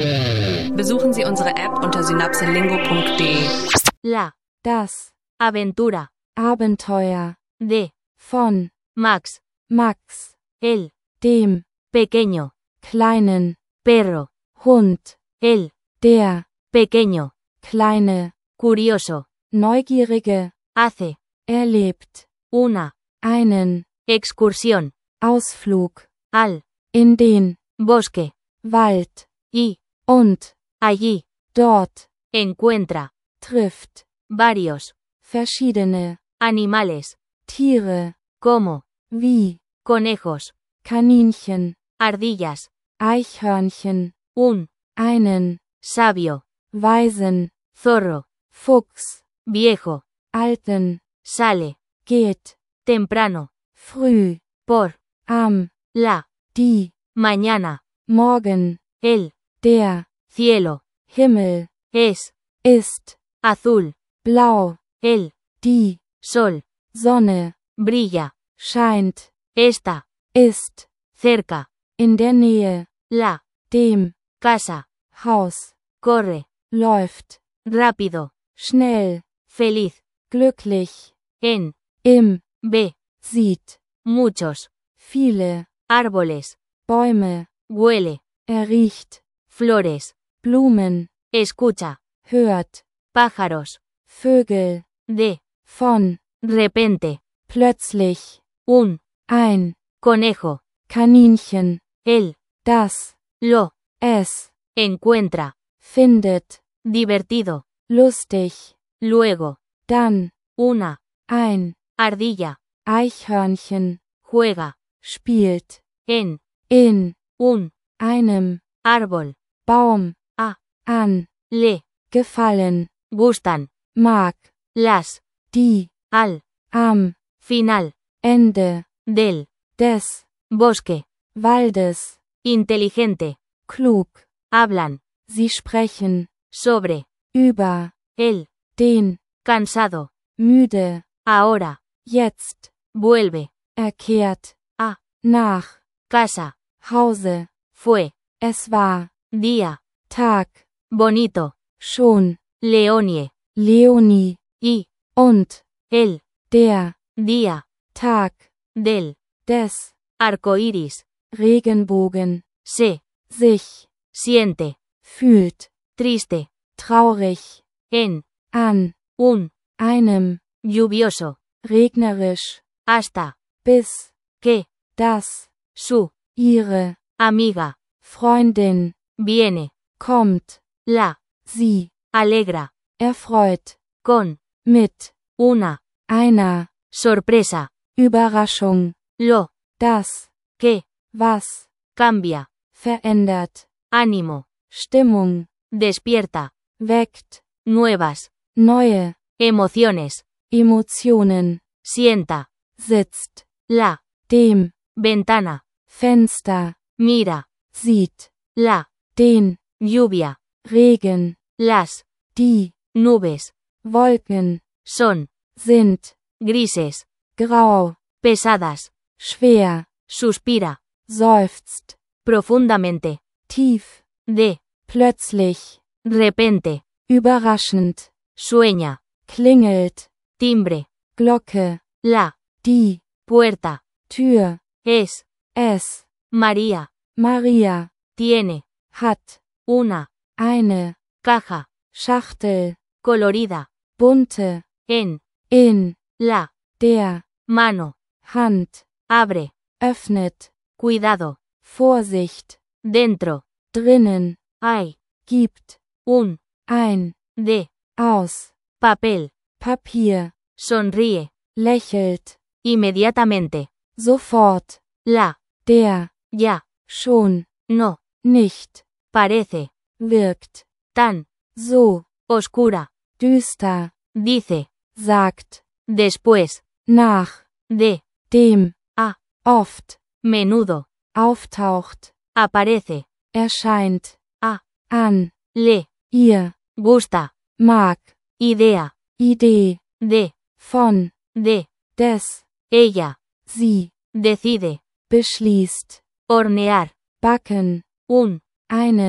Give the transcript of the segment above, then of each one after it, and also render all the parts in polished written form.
Besuchen Sie unsere App unter synapselingo.de. La. Das. Aventura. Abenteuer. De. Von. Max. Max. El. Dem. Pequeño. Kleinen. Perro. Hund. El. Der. Pequeño. Kleine. Curioso. Neugierige. Hace. Erlebt. Una. Einen. Excursión. Ausflug. Al. In den. Bosque. Wald. Y. Und. Allí. Dort. Encuentra. Trifft. Varios. Verschiedene. Animales. Tiere. Como. Wie. Conejos. Kaninchen. Ardillas. Eichhörnchen. Un. Einen. Sabio. Weisen. Zorro. Fuchs. Viejo. Alten. Sale. Geht. Temprano. Früh. Por. Am. La. Die. Mañana. Morgen. El. Der. Cielo. Himmel. Es. Ist. Azul. Blau. El. Die. Sol. Sonne. Brilla. Scheint. Esta. Ist. Cerca. In der Nähe. La. Dem. Casa. Haus. Corre. Läuft. Rápido. Schnell. Feliz. Glücklich. En. Im. Ve. Sieht. Muchos. Viele. Árboles. Bäume. Huele. Riecht. Flores. Blumen. Escucha. Hört. Pájaros. Vögel. De. Von. Repente. Plötzlich. Un. Ein. Conejo. Kaninchen. El. Das. Lo. Es. Encuentra. Findet. Divertido. Lustig. Luego. Dann. Una. Ein. Ardilla. Eichhörnchen. Juega. Spielt. En. In. Un. Einem. Árbol. Baum. A. An. Le. Gefallen. Gustan. Mag. Las. Die. Al. Am. Final. Ende. Del. Des. Bosque. Waldes. Inteligente. Klug. Hablan. Sie sprechen. Sobre. Über. El. Den. Cansado. Müde. Ahora. Jetzt. Vuelve. Erkehrt. A. Nach. Casa. Hause. Fue. Es war. Día. Tag. Bonito. Schon. Leonie. Leonie. Y. Und. El. Der. Día. Tag. Del. Des. Arcoíris. Regenbogen. Se. Sich. Siente. Fühlt. Triste. Traurig. En. An. Un. Einem. Lluvioso. Regnerisch. Hasta. Bis. Que. Das. Su. Ihre. Amiga. Freundin. Viene. Kommt. La. Sie. Alegra. Erfreut. Con. Mit. Una. Einer. Sorpresa. Überraschung. Lo. Das. Que. Was. Cambia. Verändert. Ánimo. Stimmung. Despierta. Weckt. Nuevas. Neue. Emociones. Emotionen. Sienta. Sitzt. La. Dem. Ventana. Fenster. Mira. Sieht. La. Den. Lluvia. Regen. Las. Die. Nubes. Wolken. Son. Sind. Grises. Grau. Pesadas. Schwer. Suspira. Seufzt. Profundamente. Tief. De. Plötzlich. Repente. Überraschend. Sueña. Klingelt. Timbre. Glocke. La. Die. Puerta. Tür. Es. Es. María. Maria. Tiene. Hat. Una. Eine. Caja. Schachtel. Colorida. Bunte. En. In. La. Der. Mano. Hand. Abre. Öffnet. Cuidado. Vorsicht. Dentro. Drinnen. Hay. Gibt. Un. Ein. De. Aus. Papel. Papier. Sonríe. Lächelt. Inmediatamente. Sofort. La. Der. Ya. Schon. No. Nicht. Parece. Wirkt. Tan. So. Oscura. Düster. Dice. Sagt. Después. Nach. De. Dem. A. Oft. Menudo. Auftaucht. Aparece. Erscheint. A. An. Le. Ihr. Gusta. Mag. Idea. Idee. De. Von. De. Des. Ella. Sie. Decide. Beschließt. Hornear. Backen. Un. Einen.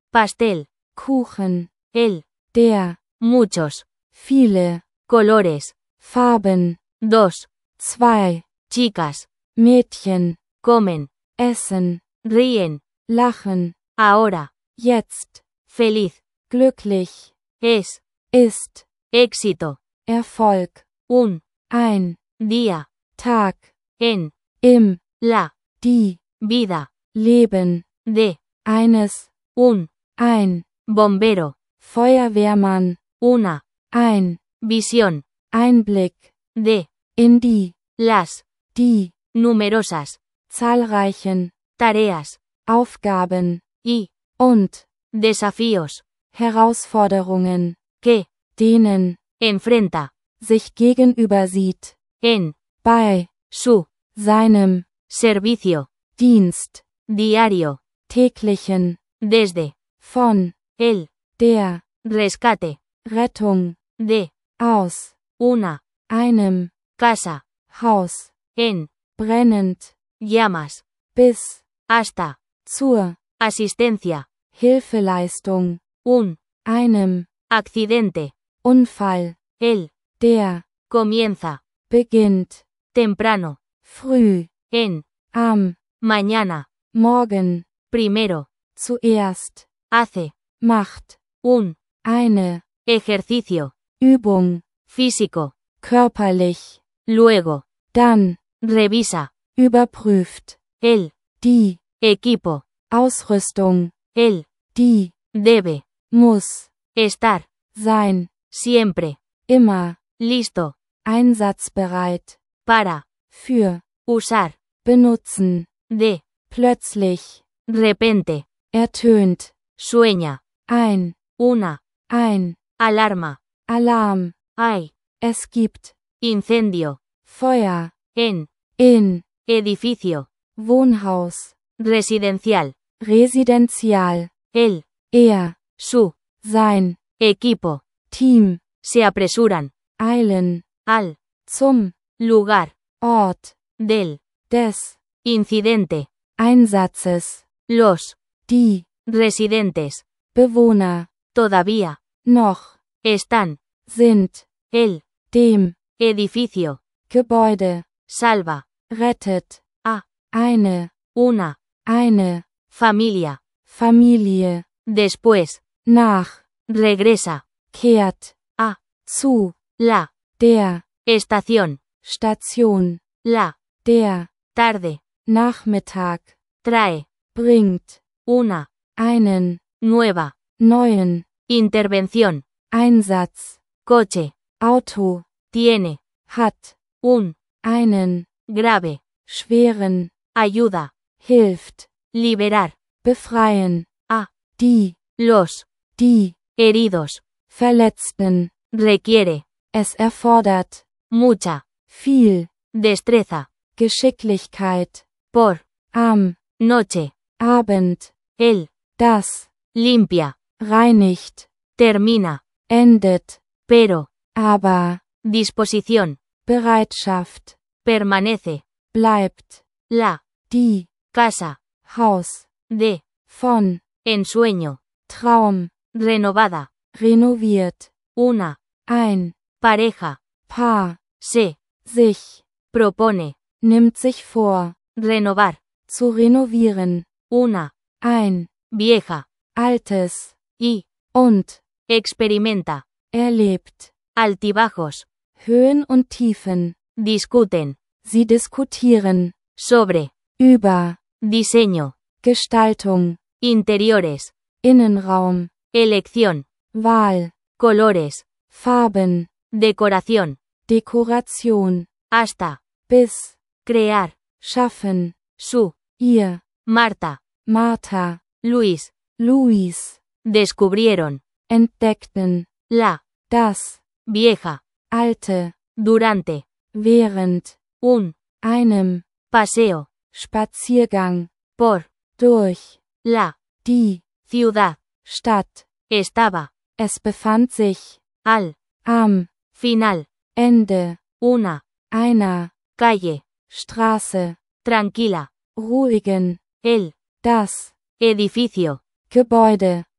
pastel, Kuchen, el, der, muchos, viele, colores, Farben, 2, zwei, chicas, Mädchen, comen, essen, ríen, lachen, ahora, jetzt, feliz, glücklich, es, ist, éxito, Erfolg, un, ein, día, Tag, en, im, la, die, vida, Leben, de, eines, un, ein, bombero, Feuerwehrmann, una, ein, visión, Einblick, de, in die, las, die, numerosas, zahlreichen, tareas, Aufgaben, y, und, desafíos, Herausforderungen, que, denen, enfrenta, sich gegenüber sieht, en, bei, su, seinem, servicio, Dienst, diario, täglichen, desde, von, el, der, rescate, Rettung, de, aus, una, einem, casa, Haus, en, brennend, llamas, bis, hasta, zur, asistencia, Hilfeleistung, un, einem, accidente, Unfall, el, der, comienza, beginnt, temprano, früh, en, am, mañana, morgen, primero, zuerst, hace, macht, un, eine, ejercicio, Übung, físico, körperlich, luego, dann, revisa, überprüft, el, die, equipo, Ausrüstung, el, die, debe, muss, estar, sein, siempre, immer, listo, einsatzbereit, para, für, usar, benutzen, de, plötzlich, repente, ertönt, sueña, ein, ein, alarma, Alarm, hay, es gibt, incendio, Feuer, en, in, edificio, Wohnhaus, residencial, Residenzial, el, su, sein, equipo, Team, se apresuran, eilen, al, zum, lugar, Ort, del, des, incidente, Einsatzes, los, die, residentes, Bewohner, todavía, noch, están, sind, el, dem, edificio, Gebäude, salva, rettet, a, eine, eine, familia, Familie, después, nach, regresa, kehrt, a, zu, la, der, estación, Station, la, der, tarde, Nachmittag, trae, bringt, una, einen, nueva, neuen, intervención, Einsatz, coche, Auto, tiene, hat, un, einen, grave, schweren, ayuda, hilft, liberar, befreien, a, die, los, die, heridos, Verletzten, requiere, es erfordert, mucha, viel, destreza, Geschicklichkeit, por, am, noche, Abend, el, das, limpia, reinigt, termina, endet, pero, aber, disposición, Bereitschaft, permanece, bleibt, la, die, casa, Haus, de, von, ensueño, Traum, renovada, renoviert, una, ein, pareja, Paar, se, sich, propone, nimmt sich vor, renovar, zu renovieren, una, ein, vieja, altes, y, und, experimenta, erlebt, altibajos, Höhen und Tiefen, discuten, sie diskutieren, sobre, über, diseño, Gestaltung, interiores, Innenraum, elección, Wahl, colores, Farben, decoración, Dekoration, hasta, bis, crear, schaffen, su, ihr, Marta, Martha, Luis, Luis, descubrieron, entdeckten, la, das, vieja, alte, durante, während, un, einem, paseo, Spaziergang, por, durch, la, die, ciudad, Stadt, estaba, es befand sich, al, am, final, Ende, una, einer, calle, Straße, tranquila, ruhigen, el, das, edificio, Gebäude,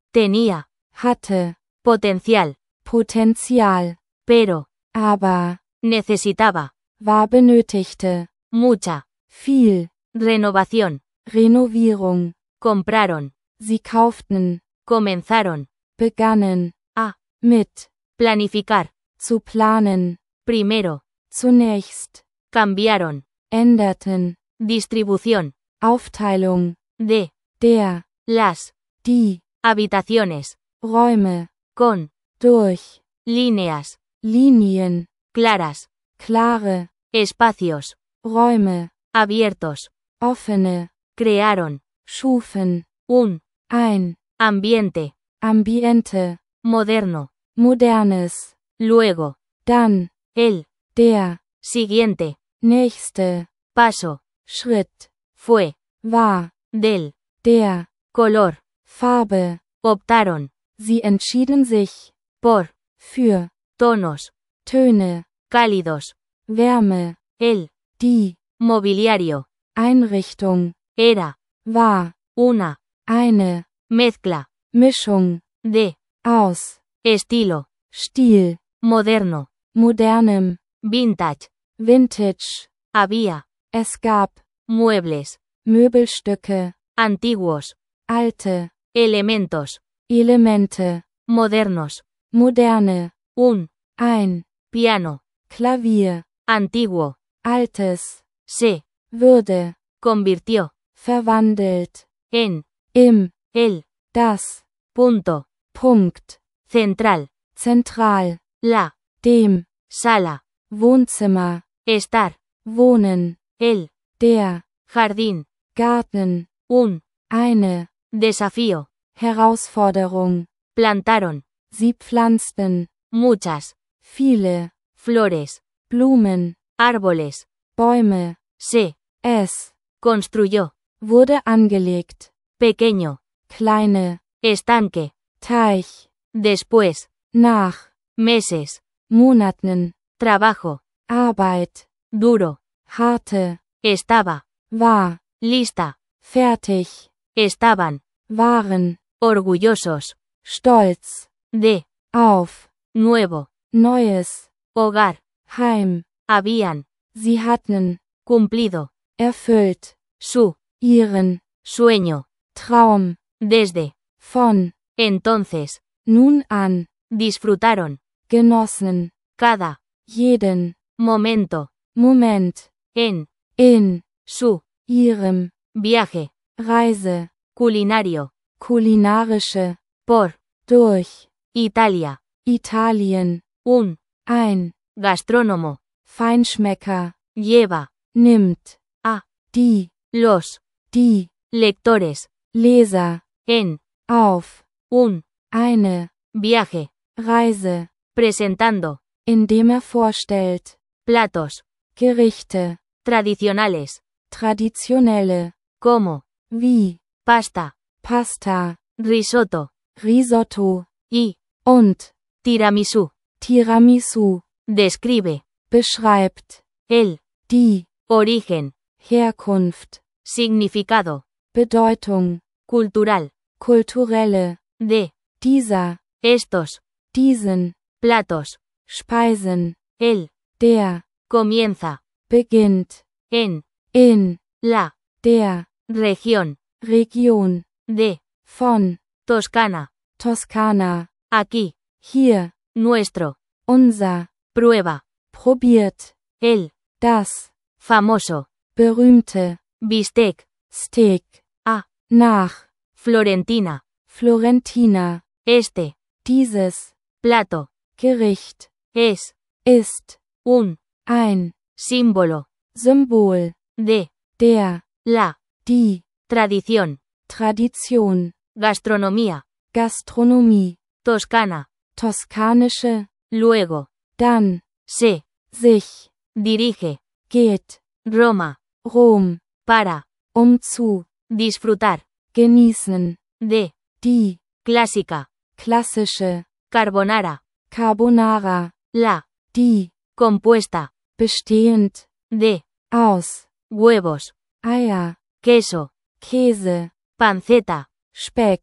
tenía, hatte, potencial, Potenzial, pero, aber, necesitaba, war benötigte, mucha, viel, renovación, Renovierung, compraron, sie kauften, comenzaron, begannen, a, mit, planificar, zu planen, primero, zunächst, cambiaron, änderten, distribución, Aufteilung, de, der, las, die, habitaciones, Räume, con, durch, líneas, Linien, claras, klare, espacios, Räume, abiertos, offene, crearon, schufen, un, ein, ambiente, Ambiente, moderno, modernes, luego, dann, el, der, siguiente, nächste, paso, Schritt, fue, war, del, der, color, Farbe, optaron, sie entschieden sich, por, für, tonos, Töne, cálidos, Wärme, el, die, mobiliario, Einrichtung, era, war, una, eine, mezcla, Mischung, de, aus, estilo, Stil, moderno, modernem, vintage, Vintage, había, es gab, muebles, Möbelstücke, antiguos, alte, elementos, Elemente, modernos, moderne, un, ein, piano, Klavier, antiguo, altes, se, würde, convirtió, verwandelt, en, im, el, das, punto, Punkt, central, zentral, la, dem, sala, Wohnzimmer, estar, wohnen, el, der, jardín, Garten, un, eine, desafío, Herausforderung, plantaron, sie pflanzten, muchas, viele, flores, Blumen, árboles, Bäume, se, es, construyó, wurde angelegt, pequeño, kleine, estanque, Teich, después, nach, meses, Monaten, trabajo, Arbeit, duro, harte, estaba, war, lista, fertig, estaban, waren, orgullosos, stolz, de, auf, nuevo, neues, hogar, Heim, habían, sie hatten, cumplido, erfüllt, su, ihren, sueño, Traum, desde, von, entonces, nun an, disfrutaron, genossen, cada, jeden, momento, Moment, en, in, su, ihrem, viaje, Reise, culinario, kulinarische, por, durch, Italia, Italien, un, ein, gastrónomo, Feinschmecker, lleva, nimmt, a, die, los, die, lectores, Leser, en, auf, un, eine, viaje, Reise, presentando, indem vorstellt, platos, Gerichte, tradicionales, traditionelle, como, wie, pasta, Pasta, risotto, Risotto, y, und, tiramisú, Tiramisu, describe, beschreibt, el, die, origen, Herkunft, significado, Bedeutung, cultural, kulturelle, de, dieser, estos, diesen, platos, Speisen, el, der, comienza, beginnt, en, in, la, der, región, Region, de, von, Toscana, Toskana, aquí, hier, nuestro, unser, prueba, probiert, el, das, famoso, berühmte, bistec, Steak, a, nach, Florentina, Florentina, este, dieses, plato, Gericht, es, ist, un, ein, símbolo, Symbol, de, der, la, die, tradición, Tradition, gastronomía, Gastronomie, toscana, toskanische, luego, dann, se, sich, dirige, geht, Roma, Rom, para, zu, disfrutar, genießen, de, die, clásica, klassische, carbonara, Carbonara, la, die, compuesta, bestehend, de, aus, huevos, Eier, queso, Käse, panceta, Speck,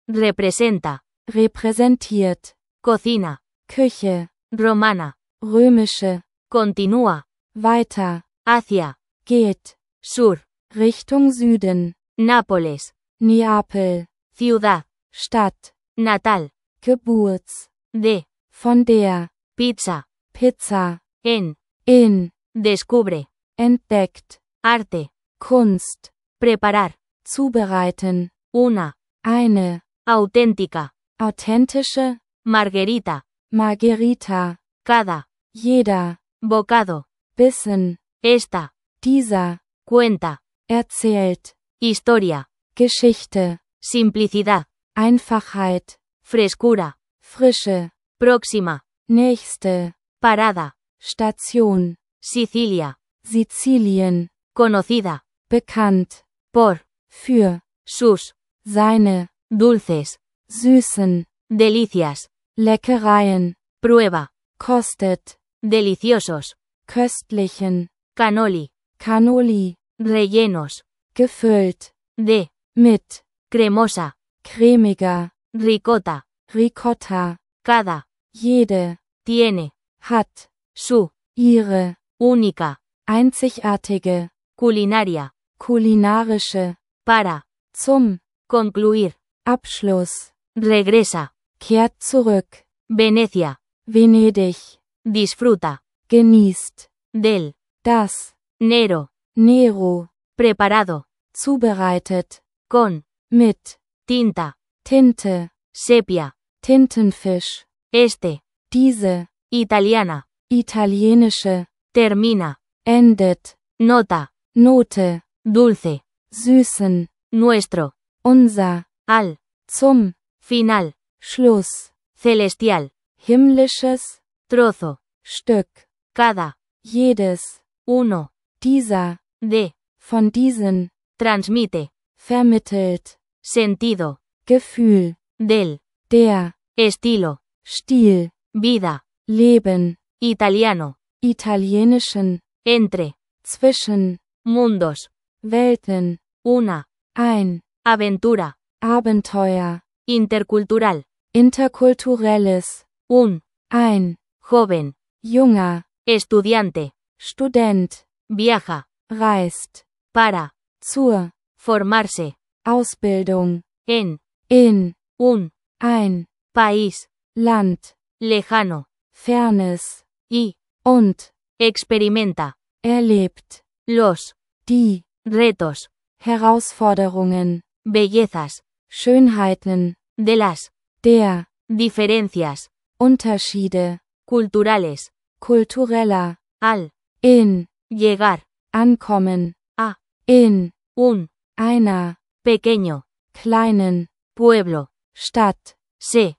representa, repräsentiert, cocina, Küche, romana, römische, continúa, weiter, hacia, geht, sur, Richtung Süden, Nápoles, Neapel, ciudad, Stadt, natal, Geburts, de, von der, pizza, Pizza, en, in, descubre, entdeckt, arte, Kunst, preparar, zubereiten, una, eine, auténtica, authentische, margarita, Margherita, cada, jeder, bocado, Bissen, esta, dieser, cuenta, erzählt, historia, Geschichte, simplicidad, Einfachheit, frescura, Frische, próxima, nächste, parada, Station, Sicilia, Sizilien, conocida, bekannt, por, für, sus, seine, dulces, süßen, delicias, Leckereien, prueba, kostet, deliciosos, köstlichen, cannoli, Cannoli, rellenos, gefüllt, de, mit, cremosa, cremiger, ricota, Ricotta, cada, jede, tiene, hat, su, ihre, única, einzigartige, culinaria, kulinarische, para, zum, concluir, Abschluss, regresa, kehrt zurück, Venecia, Venedig, disfruta, genießt, del, das, Nero, Nero, preparado, zubereitet, con, mit, tinta, Tinte, sepia, Tintenfisch, este, diese, italiana, italienische, termina, endet, nota, Note, dulce, süßen, nuestro, unser, al, zum, final, Schluss, celestial, himmlisches, trozo, Stück, cada, jedes, uno, dieser, de, von diesen, transmite, vermittelt, sentido, Gefühl, del, der, estilo, Stil, vida, Leben, italiano, italienischen, entre, zwischen, mundos, Welten, una, ein, aventura, Abenteuer, intercultural, interkulturelles, un, ein, joven, junger, estudiante, Student, viaja, reist, para, zur, formarse, Ausbildung, en, in, un, ein, país, Land, lejano, fernes, y, und, experimenta, erlebt, los, die, retos, Herausforderungen, bellezas, Schönheiten, de las, der, diferencias, Unterschiede, culturales, kultureller, al, in, llegar, ankommen, a, in, un, einer, pequeño, kleinen, pueblo, Stadt, se,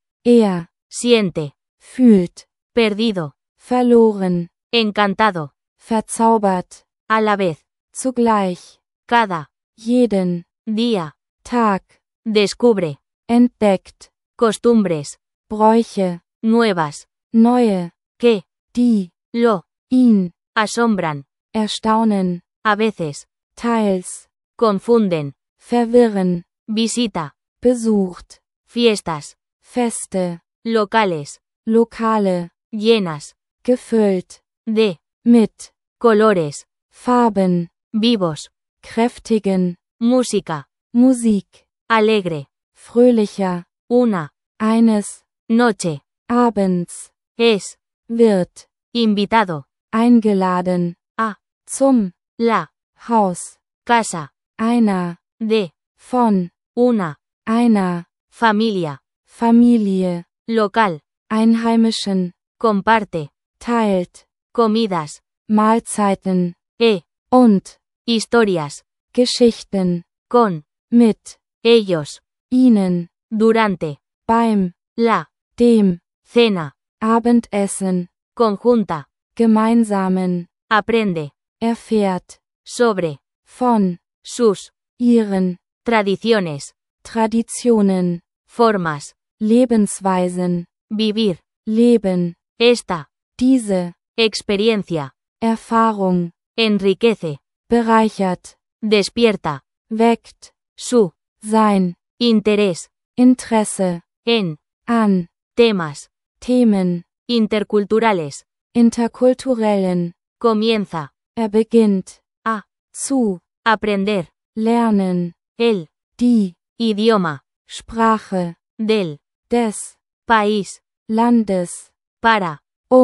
siente, fühlt, perdido, verloren, encantado, verzaubert, a la vez, zugleich, cada, jeden, día, Tag, descubre, entdeckt, costumbres, Bräuche, nuevas, neue, que, die, lo, ihn, asombran, erstaunen, a veces, teils, confunden, verwirren, visita, besucht, fiestas, Feste, locales, Lokale, llenas, gefüllt, de, mit, colores, Farben, vivos, kräftigen, música, Musik, alegre, fröhlicher, una, eines, noche, abends, es, wird, invitado, eingeladen, a, zum, la, Haus, casa, einer, de, von, una, einer, familia, Familie, local, Einheimischen, comparte, teilt, comidas, Mahlzeiten, und, und, historias, Geschichten, con, mit, ellos, ihnen, durante, beim, la, dem, cena, Abendessen, conjunta, gemeinsamen, aprende, erfährt, sobre, von, sus, ihren, tradiciones, Traditionen, formas, Lebensweisen, vivir, Leben, esta, diese, experiencia, Erfahrung, enriquece, bereichert, despierta, weckt, su, sein, interés, Interesse, en an, temas Themen, interculturales. interkulturellen, Comienza beginnt, a zu, aprender lernen, el die, idioma Sprache, del des, país Landes, para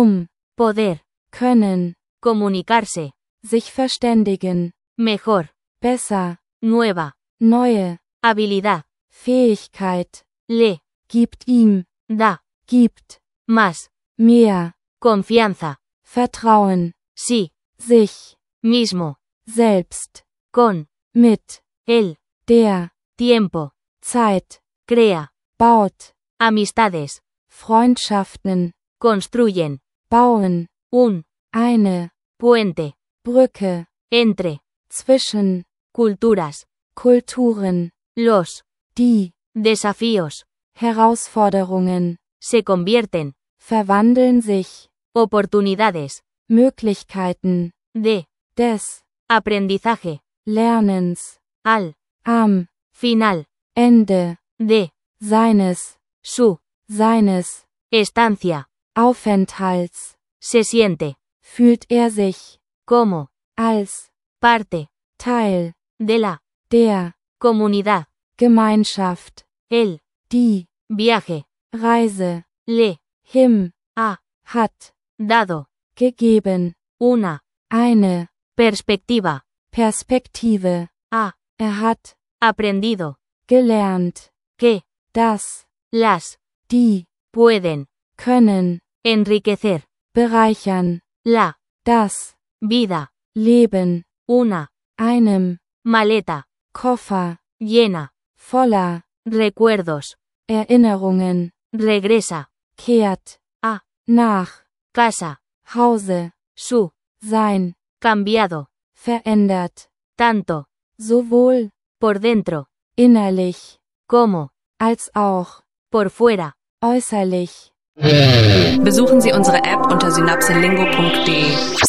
poder können, comunicarse sich verständigen, mejor. besser, Nueva neue, habilidad Fähigkeit, le gibt ihm, da gibt, más mehr, confianza. Vertrauen, Sí sich, mismo selbst, con mit, el der, tiempo Zeit, crea baut, amistades, Freundschaften, construyen bauen, un eine, puente Brücke, entre zwischen, culturas. Kulturen, Los die, desafíos Herausforderungen, se convierten verwandeln sich, oportunidades Möglichkeiten, de des, aprendizaje Lernens, al am, final Ende, de seines, su seines, estancia. Aufenthalts, Se siente fühlt sich, como als, parte Teil, de la der, comunidad. Gemeinschaft, El die, viaje Reise, le him, ha hat, dado gegeben, una eine, perspectiva. Perspektive, Ha hat, aprendido gelernt, que dass, las die, pueden können, enriquecer bereichern, la das, vida. Leben, Una einem, maleta Koffer, llena voller, recuerdos. Erinnerungen, Regresa kehrt, a nach, casa. Hause, Su sein, cambiado verändert, tanto sowohl, por dentro innerlich, como als auch, por fuera. äußerlich. Besuchen Sie unsere App unter synapselingo.de.